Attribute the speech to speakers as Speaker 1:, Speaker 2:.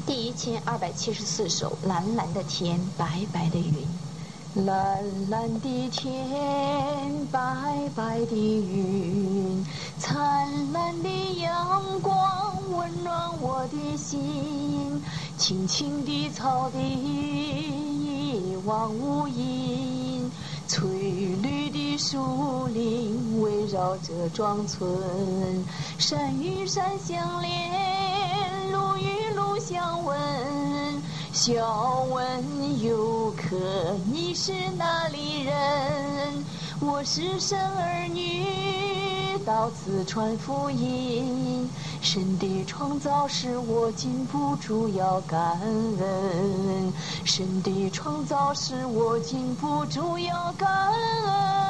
Speaker 1: 第1274首《蓝蓝的天，白白的云》。蓝蓝的天，白白的云，灿烂的阳光温暖我的心。青青的草地一望无垠，翠绿的树林围绕着庄村。山与山相连，路与路相吻。笑问游客，你是哪里人？我是神儿女，到此传福音。神的创造使我禁不住要感恩，神的创造使我禁不住要感恩。